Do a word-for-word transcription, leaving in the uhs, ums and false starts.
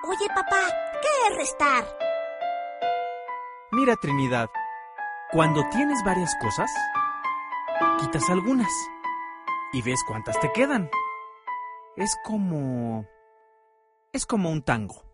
Oye, papá, ¿qué es restar? Mira, Trinidad, cuando tienes varias cosas, quitas algunas y ves cuántas te quedan. Es como... es como un tango.